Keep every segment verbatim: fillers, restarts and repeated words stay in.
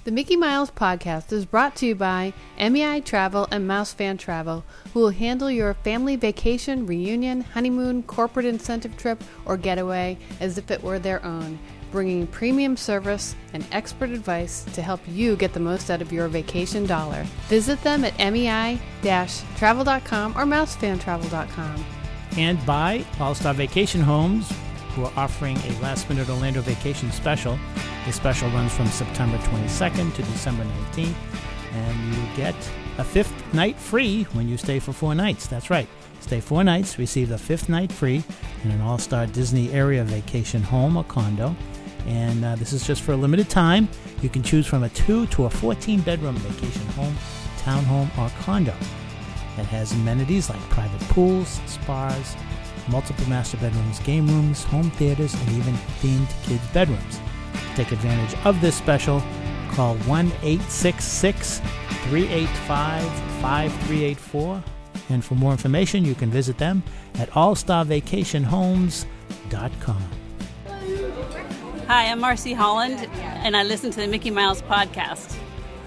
The Mickey Miles podcast is brought to you by M E I Travel and Mouse Fan Travel, who will handle your family vacation, reunion, honeymoon, corporate incentive trip, or getaway as if it were their own, bringing premium service and expert advice to help you get the most out of your vacation dollar. Visit them at M E I travel dot com or mouse fan travel dot com. And by All-Star Vacation Homes, who are offering a last-minute Orlando vacation special. The special runs from September twenty-second to December nineteenth, and you get a fifth night free when you stay for four nights. That's right. Stay four nights, receive the fifth night free in an All-Star Disney area vacation home or condo. And uh, this is just for a limited time. You can choose from a two to a fourteen-bedroom vacation home, townhome, or condo that has amenities like private pools, spas, multiple master bedrooms, game rooms, home theaters, and even themed kids' bedrooms. To take advantage of this special, call one eight six six, three eight five, five three eight four. And for more information, you can visit them at all star vacation homes dot com. Hi, I'm Marcy Holland, and I listen to the Mickey Miles podcast.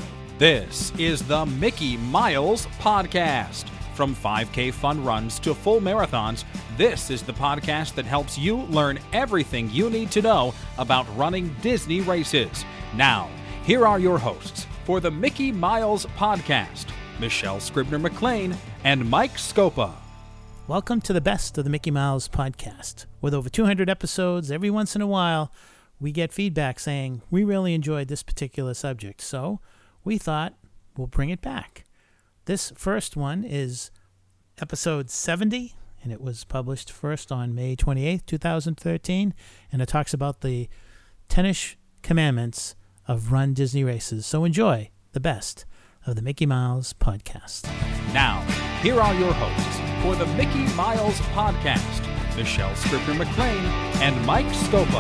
This is the Mickey Miles Podcast. From five K fun runs to full marathons, this is the podcast that helps you learn everything you need to know about running Disney races. Now, here are your hosts for the Mickey Miles Podcast, Michelle Scribner-McLean and Mike Scopa. Welcome to the best of the Mickey Miles Podcast. With over two hundred episodes, every once in a while, we get feedback saying, we really enjoyed this particular subject, so we thought we'll bring it back. This first one is episode seventy, and it was published first on May twenty-eighth, twenty thirteen, and it talks about the ten-ish commandments of Run Disney Races. So enjoy the best of the Mickey Miles Podcast. Now, here are your hosts for the Mickey Miles Podcast, Michelle Scribner-McLean and Mike Scopa.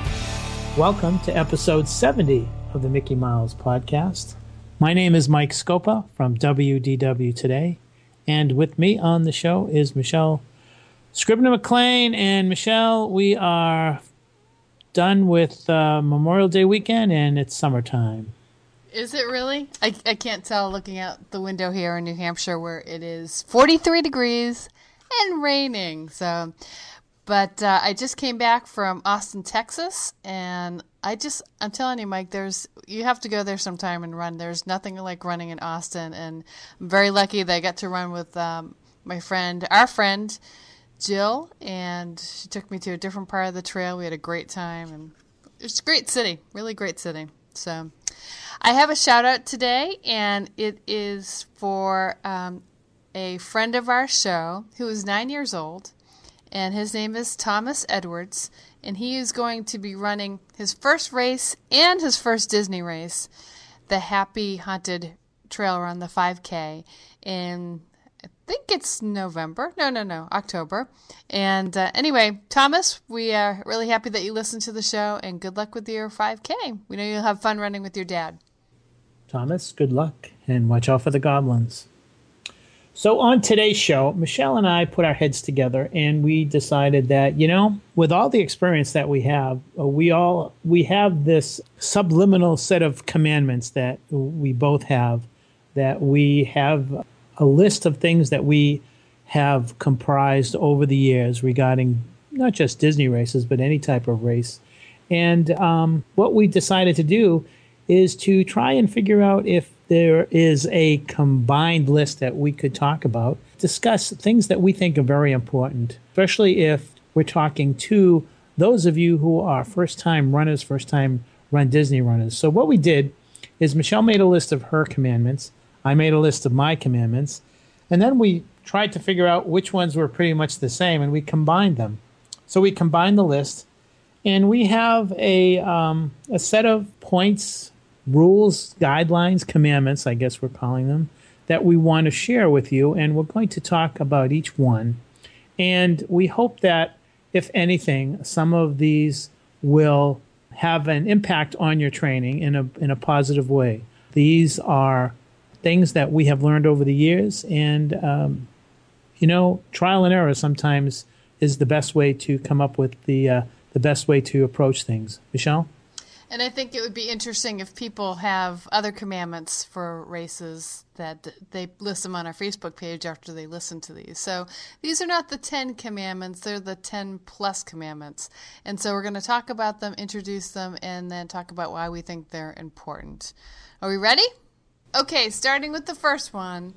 Welcome to episode seventy of the Mickey Miles Podcast. My name is Mike Scopa from W D W Today, and with me on the show is Michelle Scribner-McLean. And Michelle, we are done with uh, Memorial Day weekend, and it's summertime. Is it really? I, I can't tell looking out the window here in New Hampshire where it is forty-three degrees and raining. So, but uh, I just came back from Austin, Texas, and I just, I'm telling you, Mike, there's, you have to go there sometime and run. There's nothing like running in Austin, and I'm very lucky that I got to run with um, my friend, our friend, Jill, and she took me to a different part of the trail. We had a great time, and it's a great city, really great city. So I have a shout out today, and it is for um, a friend of our show who is nine years old, and his name is Thomas Edwards, and he is going to be running his first race and his first Disney race, the Happy Haunted Trail Run, the five K, in, I think it's November. No, no, no, October. And uh, anyway, Thomas, we are really happy that you listened to the show, and good luck with your five K. We know you'll have fun running with your dad. Thomas, good luck, and watch out for the goblins. So on today's show, Michelle and I put our heads together, and we decided that, you know, with all the experience that we have, uh, we all we have this subliminal set of commandments that we both have, that we have a list of things that we have comprised over the years regarding not just Disney races, but any type of race. And um, what we decided to do is to try and figure out if there is a combined list that we could talk about, discuss things that we think are very important, especially if we're talking to those of you who are first-time runners, first-time Run Disney runners. So what we did is Michelle made a list of her commandments, I made a list of my commandments, and then we tried to figure out which ones were pretty much the same, and we combined them. So we combined the list, and we have a um, a set of points, rules, guidelines, commandments, I guess we're calling them, that we want to share with you, and we're going to talk about each one. And we hope that, if anything, some of these will have an impact on your training in a in a positive way. These are things that we have learned over the years, and, um, you know, trial and error sometimes is the best way to come up with the uh, the best way to approach things. Michelle? And I think it would be interesting if people have other commandments for races that they list them on our Facebook page after they listen to these. So these are not the ten commandments, they're the ten plus commandments. And so we're going to talk about them, introduce them, and then talk about why we think they're important. Are we ready? Okay, starting with the first one.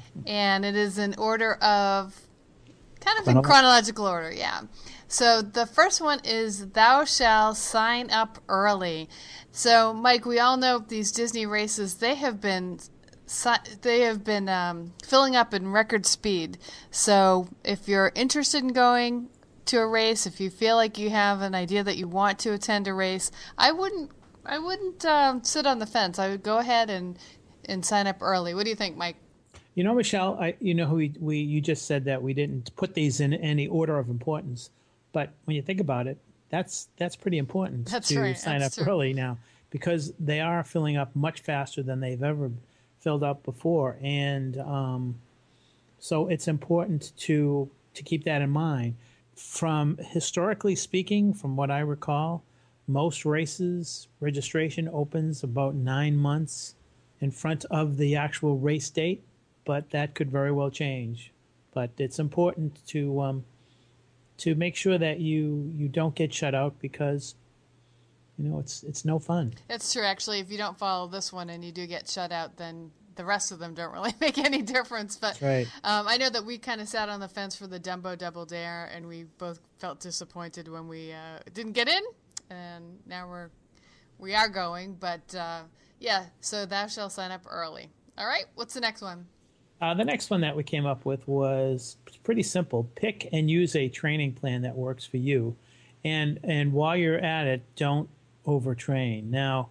And it is in order of, kind of in chronological order, yeah. So the first one is thou shalt sign up early. So Mike, we all know these Disney races, they have been they have been um, filling up in record speed. So if you're interested in going to a race, if you feel like you have an idea that you want to attend a race, I wouldn't I wouldn't um, sit on the fence. I would go ahead and and sign up early. What do you think, Mike? You know, Michelle, I, you know, we, we you just said that we didn't put these in any order of importance. But when you think about it, that's that's pretty important that's to right. sign that's up true. early now, because they are filling up much faster than they've ever filled up before. And um, so it's important to to keep that in mind. From historically speaking, from what I recall, most races registration opens about nine months in front of the actual race date, but that could very well change. But it's important to um, to make sure that you, you don't get shut out, because you know it's it's no fun. It's true, actually. If you don't follow this one and you do get shut out, then the rest of them don't really make any difference. But right. um, I know that we kind of sat on the fence for the Dumbo Double Dare, and we both felt disappointed when we uh, didn't get in, and now we're we are going. But uh, yeah, so thou shalt sign up early. All right, what's the next one? Uh, the next one that we came up with was pretty simple. Pick and use a training plan that works for you. And and while you're at it, don't overtrain. Now,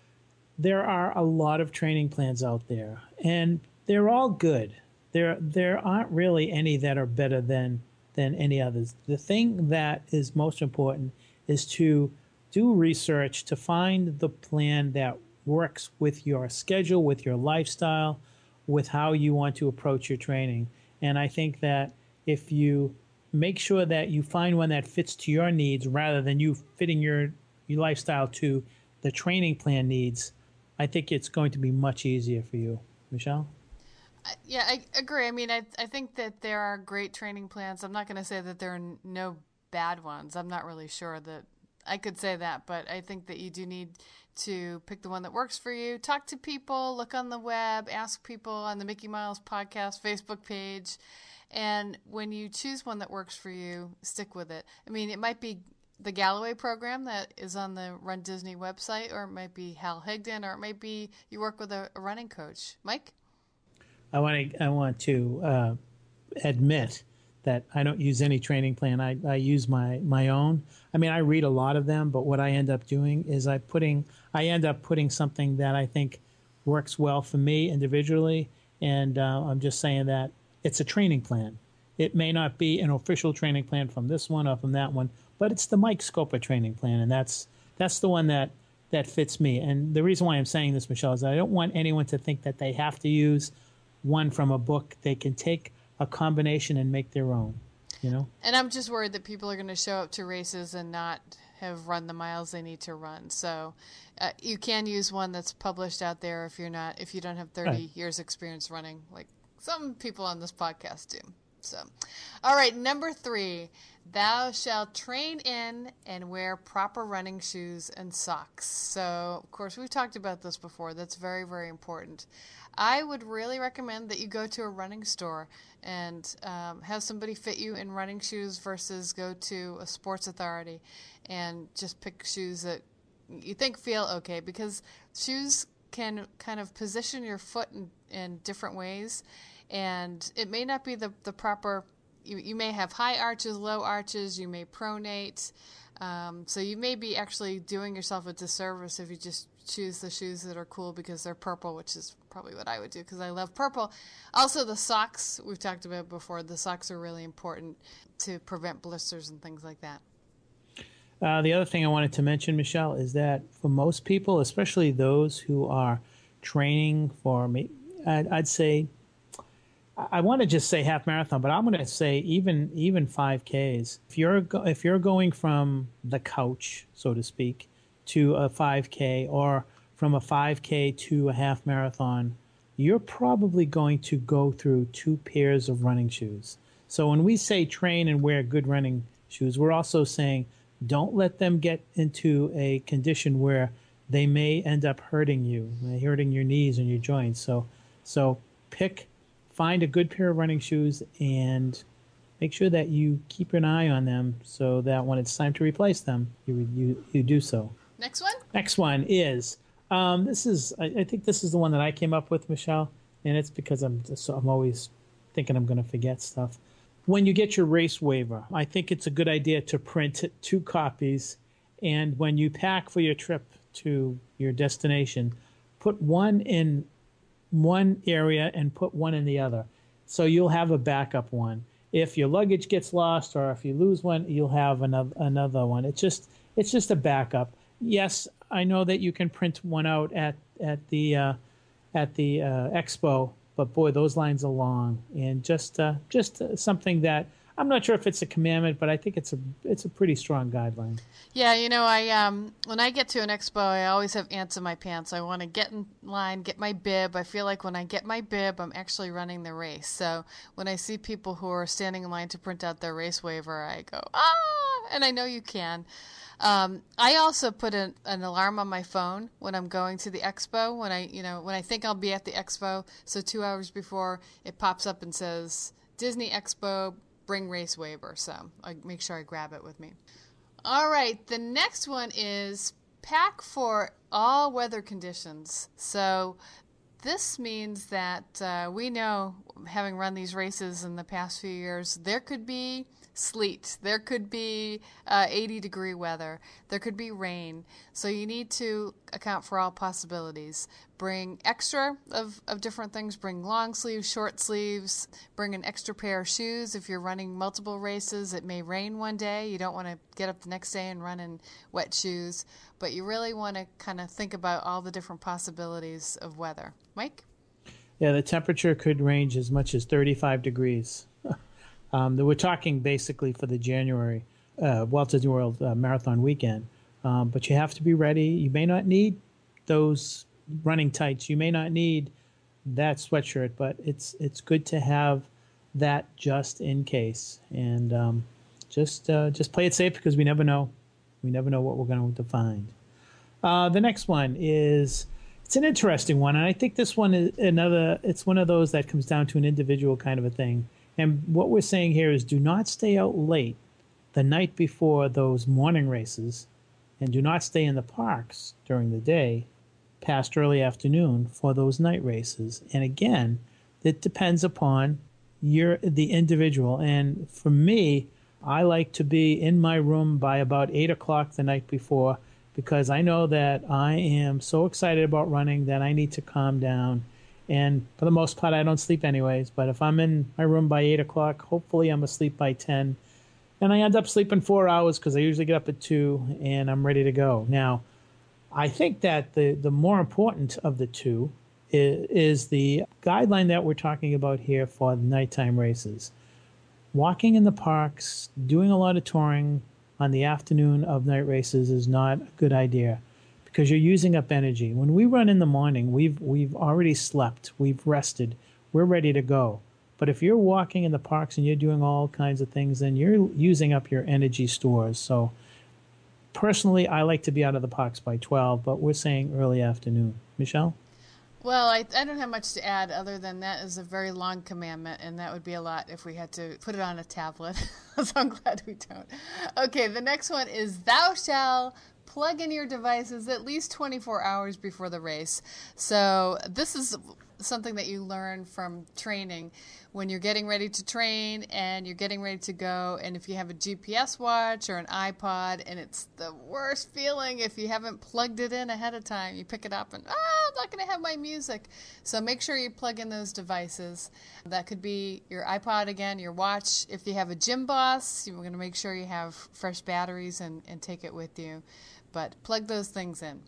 there are a lot of training plans out there, and they're all good. There there aren't really any that are better than than any others. The thing that is most important is to do research to find the plan that works with your schedule, with your lifestyle, with how you want to approach your training. And I think that if you make sure that you find one that fits to your needs rather than you fitting your, your lifestyle to the training plan needs, I think it's going to be much easier for you. Michelle? Yeah, I agree. I mean, I I think that there are great training plans. I'm not going to say that there are no bad ones. I'm not really sure that I could say that, but I think that you do need to pick the one that works for you. Talk to people, look on the web, ask people on the Mickey Miles Podcast Facebook page. And when you choose one that works for you, stick with it. I mean, it might be the Galloway program that is on the Run Disney website, or it might be Hal Higdon, or it might be you work with a, a running coach. Mike? I want to, I want to uh, admit that I don't use any training plan. I, I use my, my own. I mean, I read a lot of them, but what I end up doing is I putting I end up putting something that I think works well for me individually, and uh, I'm just saying that it's a training plan. It may not be an official training plan from this one or from that one, but it's the Mike Scopa training plan, and that's that's the one that, that fits me. And the reason why I'm saying this, Michelle, is that I don't want anyone to think that they have to use one from a book. They can take a combination and make their own, you know? And I'm just worried that people are going to show up to races and not have run the miles they need to run. So uh, you can use one that's published out there if you're not, if you don't have thirty Right. years experience running, like some people on this podcast do. So, all right, number three, thou shalt train in and wear proper running shoes and socks. So, of course, we've talked about this before. That's very, very important. I would really recommend that you go to a running store and um, have somebody fit you in running shoes versus go to a Sports Authority and just pick shoes that you think feel okay, because shoes can kind of position your foot in, in different ways, and it may not be the, the proper, you, you may have high arches, low arches, you may pronate, um, so you may be actually doing yourself a disservice if you just choose the shoes that are cool because they're purple, which is probably what I would do because I love purple. Also, the socks, we've talked about before, the socks are really important to prevent blisters and things like that. Uh, the other thing I wanted to mention, Michelle, is that for most people, especially those who are training for me, I'd, I'd say, I want to just say half marathon, but I'm going to say even even five Ks. If you're go, if you're going from the couch, so to speak, to a five K or from a five K to a half marathon, you're probably going to go through two pairs of running shoes. So when we say train and wear good running shoes, we're also saying don't let them get into a condition where they may end up hurting you, hurting your knees and your joints. So, so pick, find a good pair of running shoes and make sure that you keep an eye on them so that when it's time to replace them, you you, you do so. Next one? Next one is, um, this is, I, I think this is the one that I came up with, Michelle, and it's because I'm just, I'm always thinking I'm going to forget stuff. When you get your race waiver, I think it's a good idea to print two copies, and when you pack for your trip to your destination, put one in one area and put one in the other. So you'll have a backup one. If your luggage gets lost or if you lose one, you'll have another another one. It's just it's just a backup. Yes, I know that you can print one out at at the uh, at the uh, expo, but boy, those lines are long, and just uh, just uh, something that I'm not sure if it's a commandment, but I think it's a it's a pretty strong guideline. Yeah, you know, I um when I get to an expo, I always have ants in my pants. I want to get in line, get my bib. I feel like when I get my bib, I'm actually running the race. So when I see people who are standing in line to print out their race waiver, I go, ah, and I know you can. Um, I also put an, an alarm on my phone when I'm going to the expo. When I, you know, when I think I'll be at the expo, so two hours before, it pops up and says Disney Expo, bring race waiver. So I make sure I grab it with me. All right, the next one is pack for all weather conditions. So this means that uh, we know, having run these races in the past few years, there could be sleet, there could be uh, eighty degree weather, there could be rain. So you need to account for all possibilities. Bring extra of, of different things. Bring long sleeves, short sleeves. Bring an extra pair of shoes. If you're running multiple races, it may rain one day. You don't want to get up the next day and run in wet shoes. But you really want to kind of think about all the different possibilities of weather. Mike? Yeah, the temperature could range as much as thirty-five degrees. um, we're talking basically for the January uh, Walt Disney World uh, Marathon weekend. Um, but you have to be ready. You may not need those running tights. You may not need that sweatshirt, but it's it's good to have that just in case. And um, just uh, just play it safe because we never know. We never know what we're going to find. Uh, the next one is, it's an interesting one, and I think this one is another, it's one of those that comes down to an individual kind of a thing. And what we're saying here is do not stay out late the night before those morning races, and do not stay in the parks during the day past early afternoon for those night races. And again, it depends upon your the individual. And for me, I like to be in my room by about eight o'clock the night before, because I know that I am so excited about running that I need to calm down. And for the most part, I don't sleep anyways. But if I'm in my room by eight o'clock, hopefully I'm asleep by ten. And I end up sleeping four hours because I usually get up at two and I'm ready to go. Now, I think that the, the more important of the two is, is the guideline that we're talking about here for the nighttime races. Walking in the parks, doing a lot of touring on the afternoon of night races is not a good idea because you're using up energy. When we run in the morning, we've we've already slept, we've rested, we're ready to go. But if you're walking in the parks and you're doing all kinds of things, then you're using up your energy stores. So personally, I like to be out of the parks by twelve, but we're saying early afternoon. Michelle? Well, I, I don't have much to add other than that is a very long commandment, and that would be a lot if we had to put it on a tablet. So I'm glad we don't. Okay, the next one is thou shalt plug in your devices at least twenty-four hours before the race. So this is something that you learn from training when you're getting ready to train and you're getting ready to go, and if you have a G P S watch or an iPod, and it's the worst feeling if you haven't plugged it in ahead of time. You pick it up and, ah, I'm not going to have my music. So make sure you plug in those devices. That could be your iPod again, your watch. If you have a Gym Boss, you're going to make sure you have fresh batteries and, and take it with you. But plug those things in.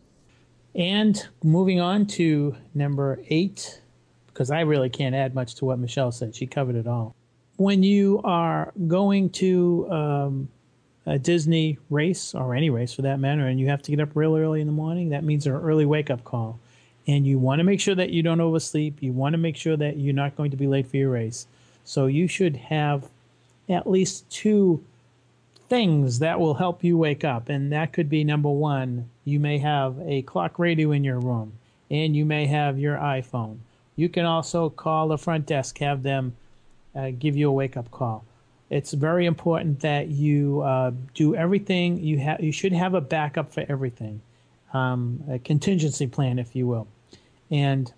And moving on to number eight, because I really can't add much to what Michelle said. She covered it all. When you are going to um, a Disney race, or any race for that matter, and you have to get up real early in the morning, that means an early wake-up call. And you want to make sure that you don't oversleep. You want to make sure that you're not going to be late for your race. So you should have at least two things that will help you wake up. And that could be, number one, you may have a clock radio in your room, and you may have your iPhone. You can also call the front desk, have them uh, give you a wake-up call. It's very important that you uh, do everything. You have you should have a backup for everything, um, a contingency plan, if you will. And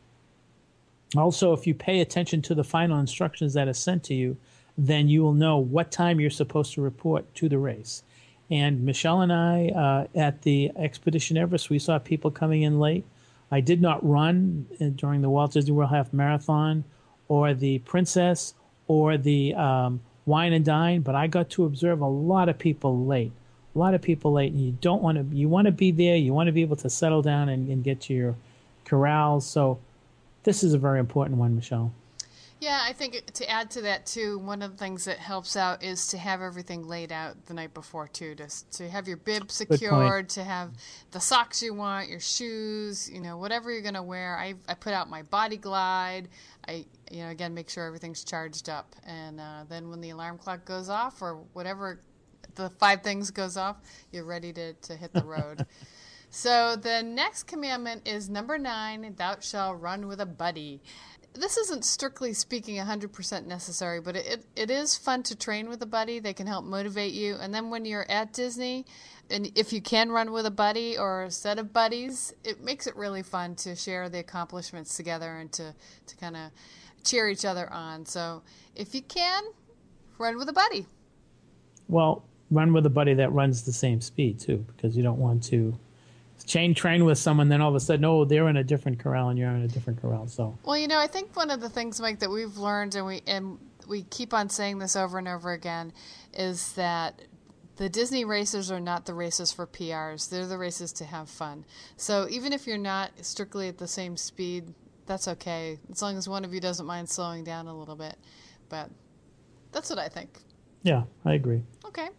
also, if you pay attention to the final instructions that are sent to you, then you will know what time you're supposed to report to the race. And Michelle and I, uh, at the Expedition Everest, we saw people coming in late. I did not run during the Walt Disney World Half Marathon or the Princess or the um, Wine and Dine, but I got to observe a lot of people late. A lot of people late, and you don't want to. You want to be there. You want to be able to settle down and, and get to your corrals. So this is a very important one, Michelle. Yeah, I think to add to that too, one of the things that helps out is to have everything laid out the night before too, just to have your bib secured, to have the socks you want, your shoes, you know, whatever you're going to wear. I I put out my Body Glide. I, you know, again, make sure everything's charged up. And uh, then when the alarm clock goes off or whatever, the five things goes off, you're ready to, to hit the road. So the next commandment is number nine, thou shalt run with a buddy. This isn't strictly speaking one hundred percent necessary, but it, it is fun to train with a buddy. They can help motivate you. And then when you're at Disney, and if you can run with a buddy or a set of buddies, it makes it really fun to share the accomplishments together and to, to kind of cheer each other on. So if you can, run with a buddy. Well, run with a buddy that runs the same speed too, because you don't want to chain train with someone, then all of a sudden, oh, they're in a different corral and you're in a different corral. So, well, you know, I think one of the things, Mike, that we've learned, and we and we keep on saying this over and over again, is that the Disney races are not the races for P Rs. They're the races to have fun. So even if you're not strictly at the same speed, that's okay, as long as one of you doesn't mind slowing down a little bit. But that's what I think. Yeah, I agree. Okay.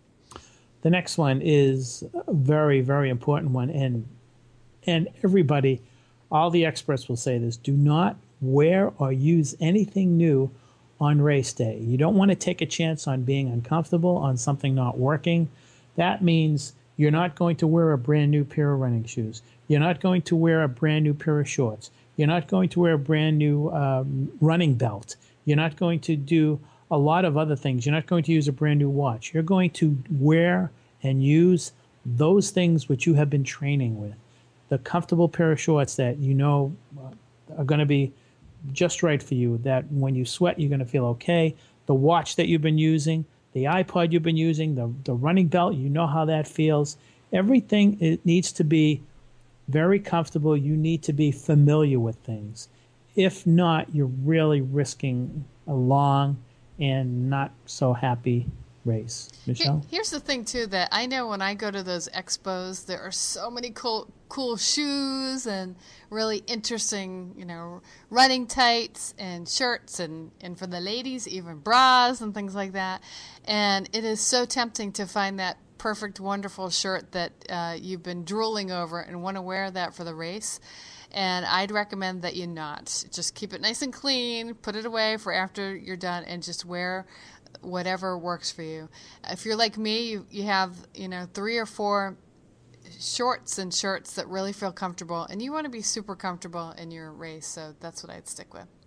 The next one is a very, very important one, and and everybody, all the experts will say this: do not wear or use anything new on race day. You don't want to take a chance on being uncomfortable, on something not working. That means you're not going to wear a brand new pair of running shoes. You're not going to wear a brand new pair of shorts. You're not going to wear a brand new um, running belt. You're not going to do a lot of other things. You're not going to use a brand new watch. You're going to wear and use those things which you have been training with. The comfortable pair of shorts that you know are going to be just right for you, that when you sweat, you're going to feel okay. The watch that you've been using, the iPod you've been using, the, the running belt, you know how that feels. Everything, it needs to be very comfortable. You need to be familiar with things. If not, you're really risking a long and not so happy race. Michelle? Here's the thing too, that I know when I go to those expos, there are so many cool cool shoes and really interesting, you know, running tights and shirts, and, and for the ladies, even bras and things like that. And it is so tempting to find that perfect, wonderful shirt that uh, you've been drooling over and want to wear that for the race. And I'd recommend that you not. Just keep it nice and clean, put it away for after you're done, and just wear whatever works for you. If you're like me, you, you have, you know, three or four shorts and shirts that really feel comfortable, and you want to be super comfortable in your race, so that's what I'd stick with.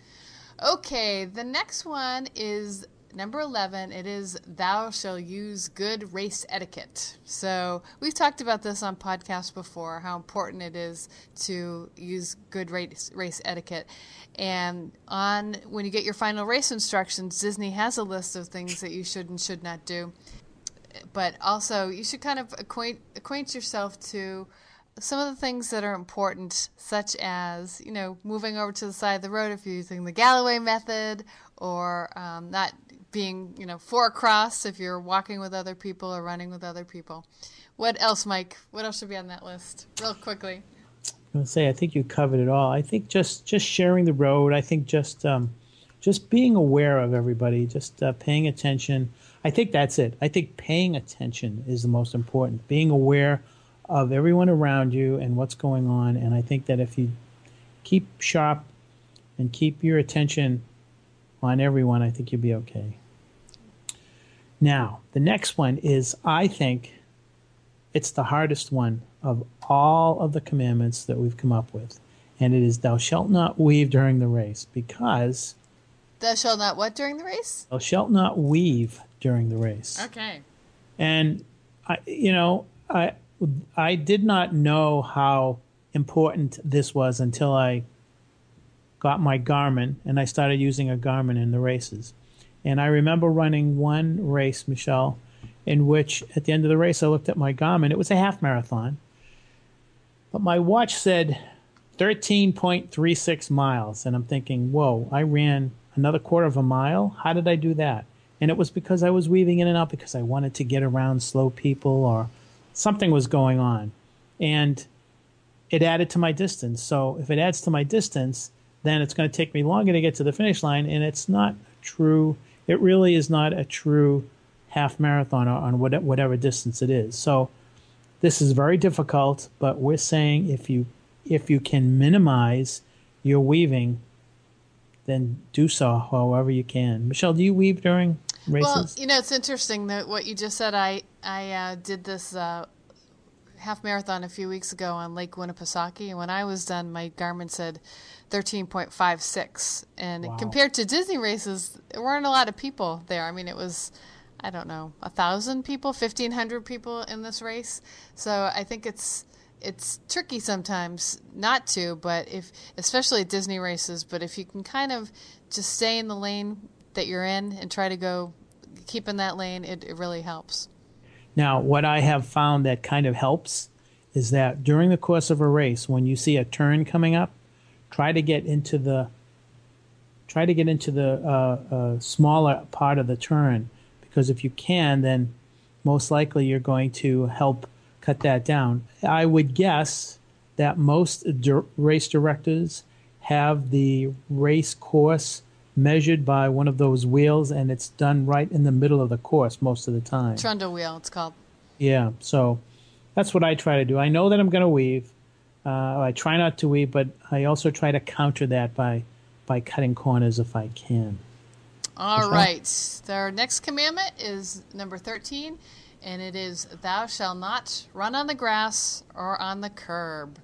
Okay, the next one is number eleven. It is thou shall use good race etiquette. So we've talked about this on podcasts before, how important it is to use good race, race etiquette. And on when you get your final race instructions, Disney has a list of things that you should and should not do. But also, you should kind of acquaint acquaint yourself to some of the things that are important, such as, you know, moving over to the side of the road if you're using the Galloway method, or um, not being, you know, four across if you're walking with other people or running with other people. What else, Mike? What else should be on that list? Real quickly. I'm going to say, I think you covered it all. I think just, just sharing the road. I think just um, just being aware of everybody, just uh, paying attention. I think that's it. I think paying attention is the most important. Being aware of everyone around you and what's going on. And I think that if you keep sharp and keep your attention on everyone, I think you'll be okay. Now, the next one is, I think, it's the hardest one of all of the commandments that we've come up with. And it is, thou shalt not weave during the race, because... Thou shalt not what during the race? Thou shalt not weave during the race. Okay. And, I, you know, I, I did not know how important this was until I got my Garmin, and I started using a Garmin in the races. And I remember running one race, Michelle, in which at the end of the race I looked at my Garmin. It was a half marathon, but my watch said thirteen point three six miles. And I'm thinking, whoa, I ran another quarter of a mile? How did I do that? And it was because I was weaving in and out because I wanted to get around slow people, or something was going on. And it added to my distance. So if it adds to my distance, then it's going to take me longer to get to the finish line, and it's not true. It really is not a true half marathon on whatever distance it is. So this is very difficult, but we're saying if you if you can minimize your weaving, then do so however you can. Michelle, do you weave during races? Well, you know, it's interesting that what you just said. I I uh, did this uh, half marathon a few weeks ago on Lake Winnipesaukee, and when I was done, my Garmin said thirteen point five six, and wow. Compared to Disney races, there weren't a lot of people there. I mean, it was, I don't know, a thousand people, fifteen hundred people in this race. So I think it's it's tricky sometimes not to, but if, especially at Disney races, but if you can kind of just stay in the lane that you're in and try to go keep in that lane, it, it really helps. Now, what I have found that kind of helps is that during the course of a race, when you see a turn coming up, try to get into the try to get into the uh, uh, smaller part of the turn, because if you can, then most likely you're going to help cut that down. I would guess that most di- race directors have the race course measured by one of those wheels, and it's done right in the middle of the course most of the time. Trundle wheel, it's called. Yeah, so that's what I try to do. I know that I'm going to weave. Uh, I try not to weave, but I also try to counter that by by cutting corners if I can. All Michelle? right. Our next commandment is number thirteen, and it is, thou shalt not run on the grass or on the curb.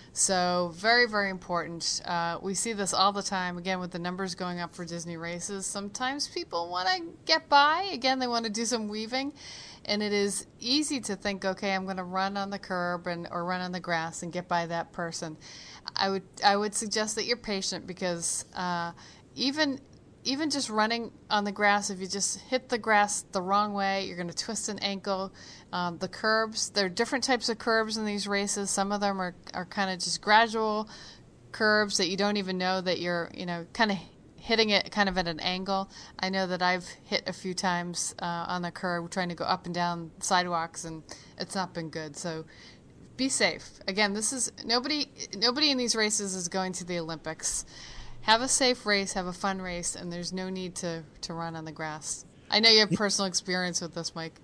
So very, very important. Uh, we see this all the time, again, with the numbers going up for Disney races. Sometimes people want to get by. Again, they want to do some weaving. And it is easy to think, okay, I'm going to run on the curb and or run on the grass and get by that person. I would I would suggest that you're patient, because uh, even even just running on the grass, if you just hit the grass the wrong way, you're going to twist an ankle. Um, the curbs, there are different types of curbs in these races. Some of them are, are kind of just gradual curbs that you don't even know that you're, you know, kind of hitting it kind of at an angle. I know that I've hit a few times uh, on the curb trying to go up and down sidewalks, and it's not been good. So be safe. Again, this is nobody nobody in these races is going to the Olympics. Have a safe race, have a fun race, and there's no need to, to run on the grass. I know you have personal experience with this, Mike.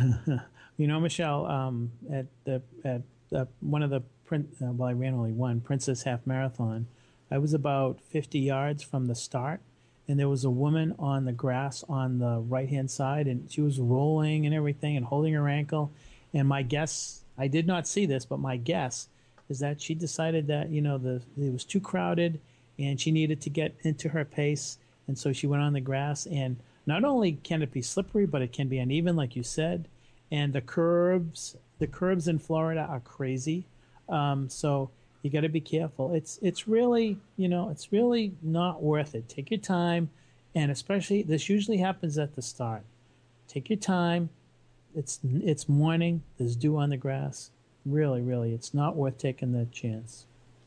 You know, Michelle, um, at the at uh, one of the print, uh, well, I ran only one Princess Half Marathon. I was about fifty yards from the start, and there was a woman on the grass on the right-hand side, and she was rolling and everything and holding her ankle. And my guess, I did not see this, but my guess is that she decided that, you know, the it was too crowded and she needed to get into her pace, and so she went on the grass. And not only can it be slippery, but it can be uneven, like you said. And the curbs, the curbs in Florida are crazy. Um, so you got to be careful. It's it's really, you know, it's really not worth it. Take your time, and especially this usually happens at the start. Take your time. It's it's morning. There's dew on the grass. Really, really, it's not worth taking the chance.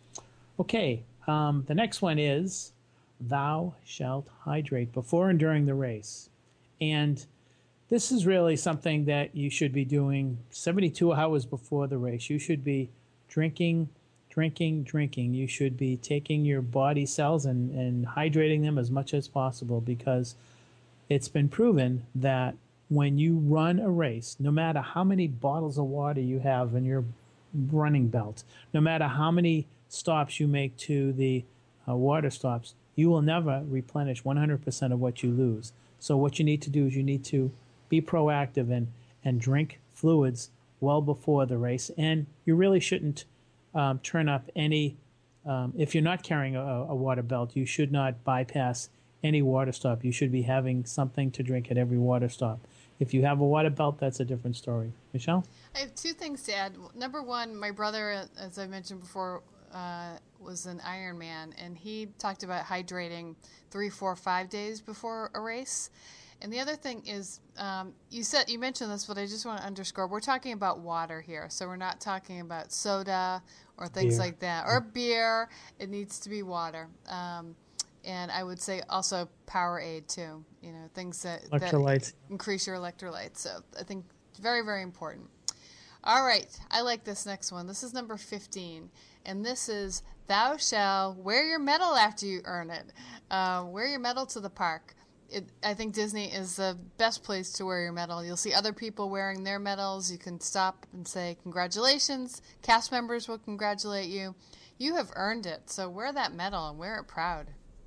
Okay, um, the next one is, thou shalt hydrate before and during the race. And this is really something that you should be doing seventy-two hours before the race. You should be drinking, drinking, drinking. You should be taking your body cells and, and hydrating them as much as possible, because it's been proven that when you run a race, no matter how many bottles of water you have in your running belt, no matter how many stops you make to the uh, water stops, you will never replenish one hundred percent of what you lose. So what you need to do is you need to be proactive and, and drink fluids well before the race. And you really shouldn't um, turn up any, um, if you're not carrying a, a water belt, you should not bypass any water stop. You should be having something to drink at every water stop. If you have a water belt, that's a different story. Michelle? I have two things to add. Number one, my brother, as I mentioned before, uh, was an Ironman, and he talked about hydrating three, four, five days before a race. And the other thing is, um, you said you mentioned this, but I just want to underscore, we're talking about water here. So we're not talking about soda or things Beer. like that, or beer. It needs to be water. Um, and I would say also Powerade too, you know, things that, that Electrolytes. increase your electrolytes. So I think it's very, very important. All right, I like this next one. This is number fifteen, and this is thou shall wear your medal after you earn it. Uh, wear your medal to the park. It, I think Disney is the best place to wear your medal. You'll see other people wearing their medals. You can stop and say, congratulations. Cast members will congratulate you. You have earned it, so wear that medal and wear it proud.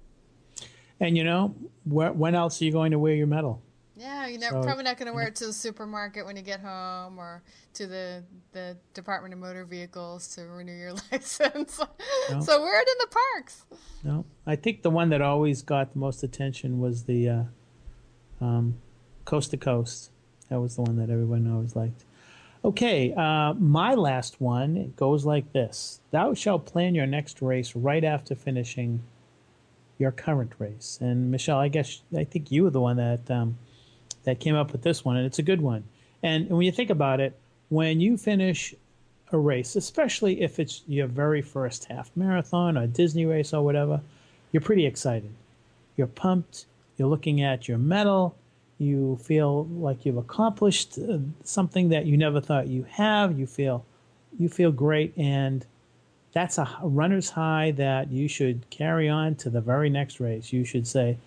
And, you know, where, when else are you going to wear your medal? Yeah, you're So, probably not going to wear it to the supermarket when you get home or to the, the Department of Motor Vehicles to renew your license. No. So wear it in the parks. No, I think the one that always got the most attention was the uh, um, Coast to Coast. That was the one that everyone always liked. Okay, uh, my last one, it goes like this. Thou shalt plan your next race right after finishing your current race. And Michelle, I guess, I think you were the one that um, that came up with this one, and it's a good one. And, and when you think about it, when you finish a race, especially if it's your very first half marathon or Disney race or whatever, you're pretty excited. You're pumped. You're looking at your medal. You feel like you've accomplished uh, something that you never thought you have. You feel, you feel great, and that's a runner's high that you should carry on to the very next race. You should say,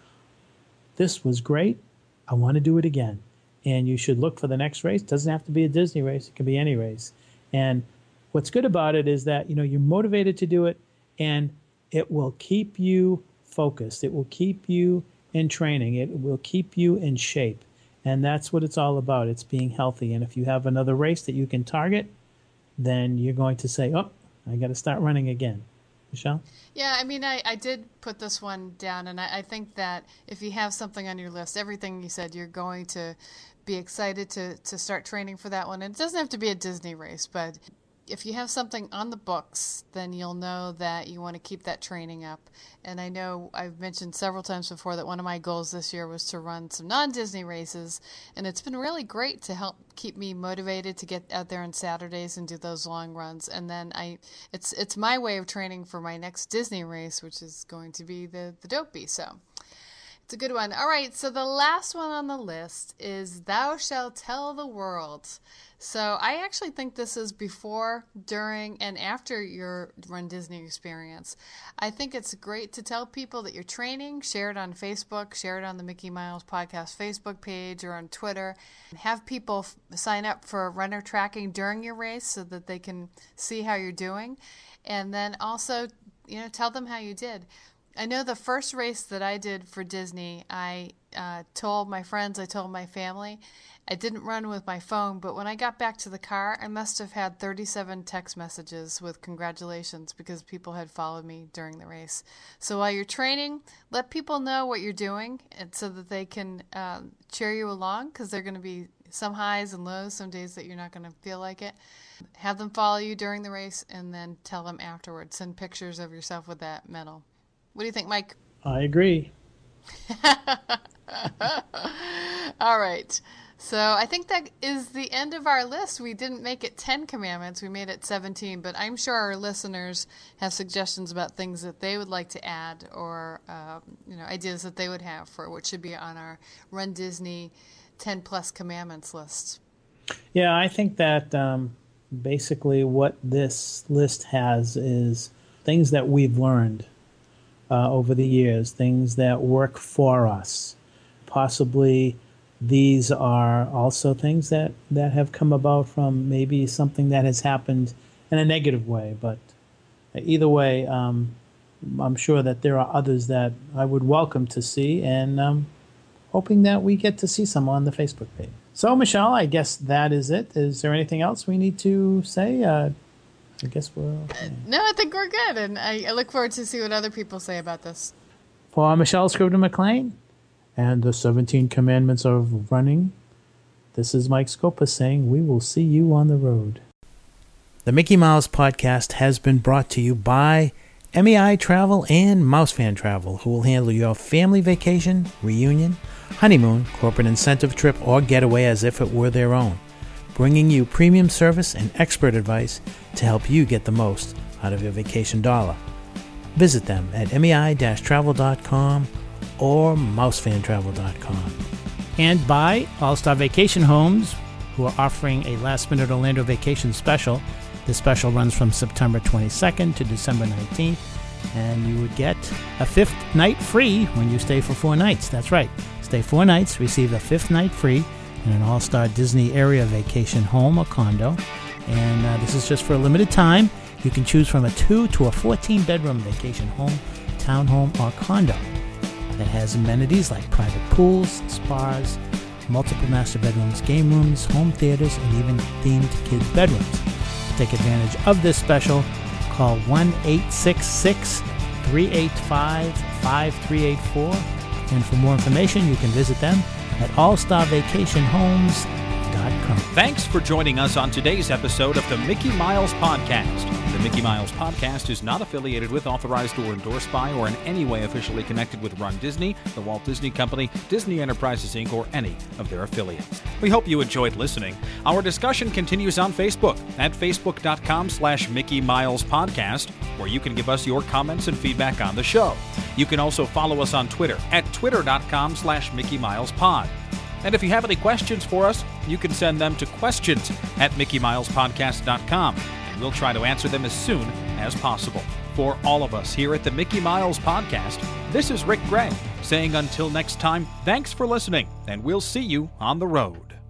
this was great. I want to do it again. And you should look for the next race. It doesn't have to be a Disney race. It can be any race. And what's good about it is that, you know, you're motivated to do it, and it will keep you focused. It will keep you in training. It will keep you in shape. And that's what it's all about. It's being healthy. And if you have another race that you can target, then you're going to say, oh, I got to start running again. Michelle? Yeah, I mean, I, I did put this one down, and I, I think that if you have something on your list, everything you said, you're going to be excited to, to start training for that one. And it doesn't have to be a Disney race, but if you have something on the books, then you'll know that you want to keep that training up. And I know I've mentioned several times before that one of my goals this year was to run some non-Disney races, and it's been really great to help keep me motivated to get out there on Saturdays and do those long runs. And then I, it's it's my way of training for my next Disney race, which is going to be the, the Dopey. So it's a good one. All right, so the last one on the list is Thou Shalt Tell the World. So I actually think this is before, during, and after your Run Disney experience. I think it's great to tell people that you're training, share it on Facebook, share it on the Mickey Miles Podcast Facebook page or on Twitter, and have people f- sign up for runner tracking during your race so that they can see how you're doing. And then also, you know, tell them how you did. I know the first race that I did for Disney, I uh, told my friends, I told my family. I didn't run with my phone, but when I got back to the car, I must have had thirty-seven text messages with congratulations because people had followed me during the race. So while you're training, let people know what you're doing and so that they can um, cheer you along, because there are going to be some highs and lows, some days that you're not going to feel like it. Have them follow you during the race and then tell them afterwards. Send pictures of yourself with that medal. What do you think, Mike? I agree. All right. So I think that is the end of our list. We didn't make it ten commandments. We made it seventeen. But I'm sure our listeners have suggestions about things that they would like to add or uh, you know, ideas that they would have for what should be on our Run Disney ten-plus commandments list. Yeah, I think that um, basically what this list has is things that we've learned uh, over the years, things that work for us, possibly these are also things that, that have come about from maybe something that has happened in a negative way. But either way, um, I'm sure that there are others that I would welcome to see, and um, hoping that we get to see some on the Facebook page. So, Michelle, I guess that is it. Is there anything else we need to say? Uh, I guess we're okay. No, I think we're good, and I, I look forward to see what other people say about this. For Michelle Scribner McLean and the seventeen Commandments of Running, this is Mike Scopa saying we will see you on the road. The Mickey Mouse Podcast has been brought to you by M E I Travel and Mousefan Travel, who will handle your family vacation, reunion, honeymoon, corporate incentive trip, or getaway as if it were their own, bringing you premium service and expert advice to help you get the most out of your vacation dollar. Visit them at M E I travel dot com or mousefan travel dot com. And by All-Star Vacation Homes, who are offering a last-minute Orlando vacation special. This special runs from September twenty-second to December nineteenth, and you would get a fifth night free when you stay for four nights. That's right. Stay four nights, receive a fifth night free in an All-Star Disney area vacation home or condo. And uh, this is just for a limited time. You can choose from a two to a fourteen-bedroom vacation home, townhome, or condo that has amenities like private pools, spas, multiple master bedrooms, game rooms, home theaters, and even themed kids' bedrooms. Take advantage of this special. Call one eight six six, three eight five, five three eight four. And for more information, you can visit them at all star vacation homes dot com. Thanks for joining us on today's episode of the Mickey Miles Podcast. The Mickey Miles Podcast is not affiliated with, authorized, or endorsed by, or in any way officially connected with Run Disney, the Walt Disney Company, Disney Enterprises, Incorporated, or any of their affiliates. We hope you enjoyed listening. Our discussion continues on Facebook at facebook.com slash Mickey Miles Podcast, where you can give us your comments and feedback on the show. You can also follow us on Twitter at twitter.com slash Mickey Miles Pod. And if you have any questions for us, you can send them to questions at mickey miles podcast dot com. We'll try to answer them as soon as possible. For all of us here at the Mickey Miles Podcast, this is Rick Gray saying until next time, thanks for listening, and we'll see you on the road.